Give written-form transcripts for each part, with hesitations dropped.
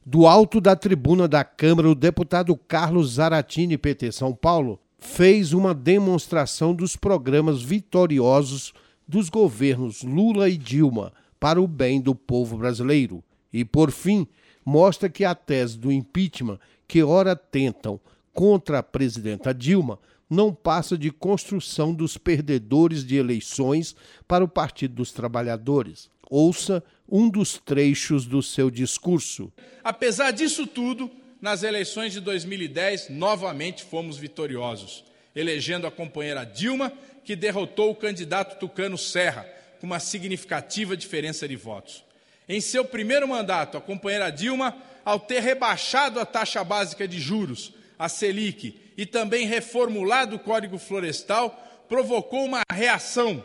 Do alto da tribuna da Câmara, o deputado Carlos Zaratini, PT São Paulo, fez uma demonstração dos programas vitoriosos dos governos Lula e Dilma para o bem do povo brasileiro. E, por fim, mostra que a tese do impeachment, que ora tentam contra a presidenta Dilma, não passa de construção dos perdedores de eleições para o Partido dos Trabalhadores. Ouça um dos trechos do seu discurso. Apesar disso tudo, nas eleições de 2010, novamente fomos vitoriosos, elegendo a companheira Dilma, que derrotou o candidato Tucano Serra, com uma significativa diferença de votos. Em seu primeiro mandato, a companheira Dilma, ao ter rebaixado a taxa básica de juros, a Selic, e também reformulado o Código Florestal, provocou uma reação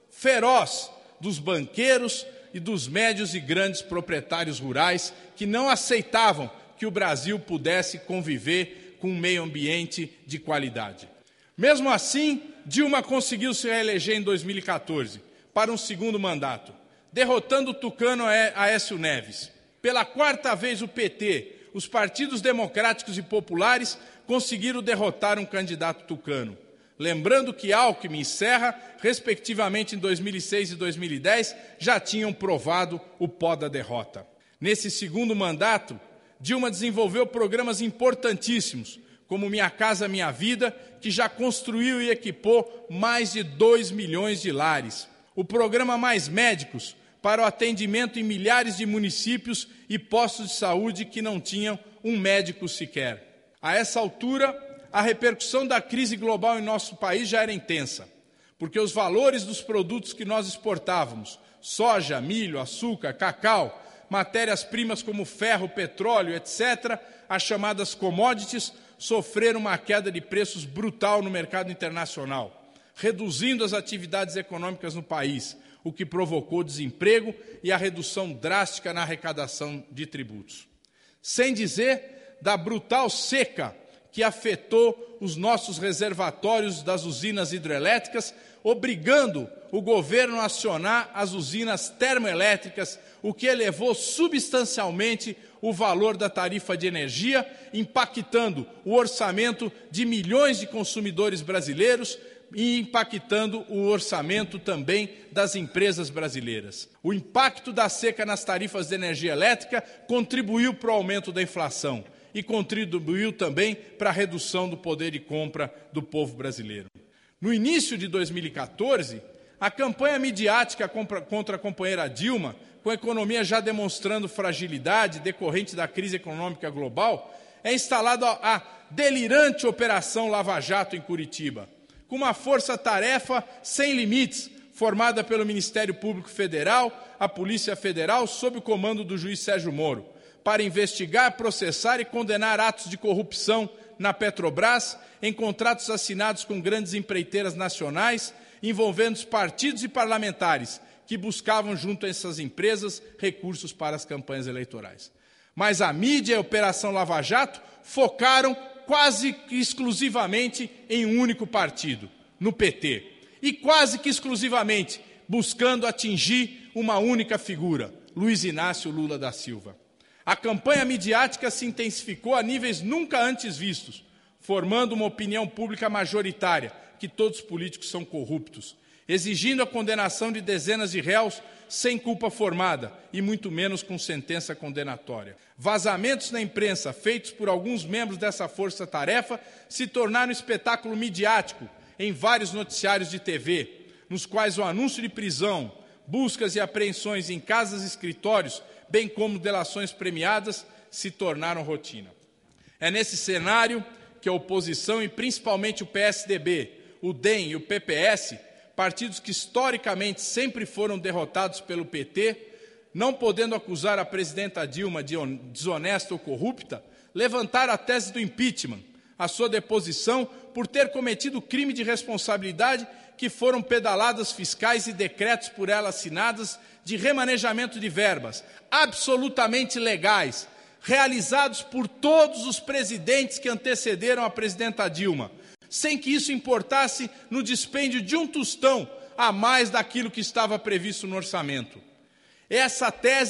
feroz dos banqueiros e dos médios e grandes proprietários rurais que não aceitavam que o Brasil pudesse conviver com um meio ambiente de qualidade. Mesmo assim, Dilma conseguiu se reeleger em 2014 para um segundo mandato, derrotando o tucano Aécio Neves. Pela quarta vez o PT, os partidos democráticos e populares conseguiram derrotar um candidato tucano. Lembrando que Alckmin e Serra, respectivamente em 2006 e 2010, já tinham provado o pó da derrota. Nesse segundo mandato, Dilma desenvolveu programas importantíssimos, como Minha Casa Minha Vida, que já construiu e equipou mais de 2 milhões de lares. O programa Mais Médicos, para o atendimento em milhares de municípios e postos de saúde que não tinham um médico sequer. A essa altura, a repercussão da crise global em nosso país já era intensa, porque os valores dos produtos que nós exportávamos, soja, milho, açúcar, cacau, matérias-primas como ferro, petróleo, etc., as chamadas commodities, sofreram uma queda de preços brutal no mercado internacional, reduzindo as atividades econômicas no país, o que provocou desemprego e a redução drástica na arrecadação de tributos. Sem dizer da brutal seca que afetou os nossos reservatórios das usinas hidrelétricas, obrigando o governo a acionar as usinas termoelétricas, o que elevou substancialmente o valor da tarifa de energia, impactando o orçamento de milhões de consumidores brasileiros e impactando o orçamento também das empresas brasileiras. O impacto da seca nas tarifas de energia elétrica contribuiu para o aumento da inflação e contribuiu também para a redução do poder de compra do povo brasileiro. No início de 2014, a campanha midiática contra a companheira Dilma, com a economia já demonstrando fragilidade decorrente da crise econômica global, é instalada a delirante Operação Lava Jato em Curitiba, com uma força-tarefa sem limites, formada pelo Ministério Público Federal, a Polícia Federal, sob o comando do juiz Sérgio Moro, para investigar, processar e condenar atos de corrupção na Petrobras, em contratos assinados com grandes empreiteiras nacionais, envolvendo os partidos e parlamentares que buscavam junto a essas empresas recursos para as campanhas eleitorais. Mas a mídia e a Operação Lava Jato focaram quase que exclusivamente em um único partido, no PT, e quase que exclusivamente buscando atingir uma única figura, Luiz Inácio Lula da Silva. A campanha midiática se intensificou a níveis nunca antes vistos, formando uma opinião pública majoritária, que todos os políticos são corruptos, exigindo a condenação de dezenas de réus sem culpa formada e muito menos com sentença condenatória. Vazamentos na imprensa feitos por alguns membros dessa força-tarefa se tornaram espetáculo midiático em vários noticiários de TV, nos quais o anúncio de prisão, buscas e apreensões em casas e escritórios, bem como delações premiadas, se tornaram rotina. É nesse cenário que a oposição, e principalmente o PSDB, o DEM e o PPS, partidos que historicamente sempre foram derrotados pelo PT, não podendo acusar a presidenta Dilma de desonesta ou corrupta, levantaram a tese do impeachment, a sua deposição por ter cometido crime de responsabilidade, que foram pedaladas fiscais e decretos por ela assinados de remanejamento de verbas, absolutamente legais, realizados por todos os presidentes que antecederam a presidenta Dilma, sem que isso importasse no dispêndio de um tostão a mais daquilo que estava previsto no orçamento. Essa tese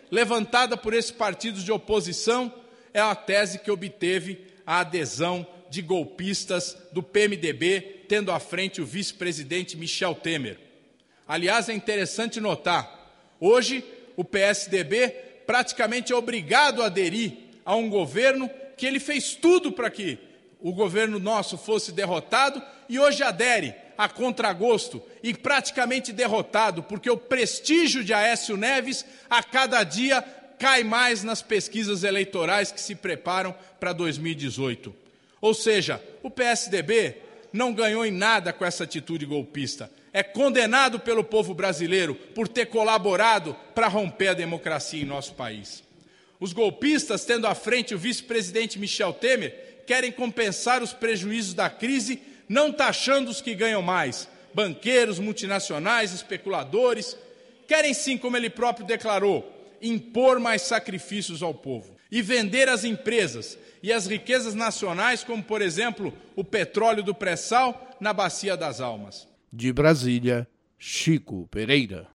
levantada por esses partidos de oposição é a tese que obteve a adesão de golpistas do PMDB, tendo à frente o vice-presidente Michel Temer. Aliás, é interessante notar, hoje o PSDB praticamente é obrigado a aderir a um governo que ele fez tudo para que o governo nosso fosse derrotado e hoje adere a contragosto e praticamente derrotado, porque o prestígio de Aécio Neves a cada dia cai mais nas pesquisas eleitorais que se preparam para 2018. Ou seja, o PSDB não ganhou em nada com essa atitude golpista. É condenado pelo povo brasileiro por ter colaborado para romper a democracia em nosso país. Os golpistas, tendo à frente o vice-presidente Michel Temer, querem compensar os prejuízos da crise, não taxando os que ganham mais, banqueiros, multinacionais, especuladores. Querem sim, como ele próprio declarou, impor mais sacrifícios ao povo e vender as empresas e as riquezas nacionais, como, por exemplo, o petróleo do pré-sal na Bacia das Almas. De Brasília, Chico Pereira.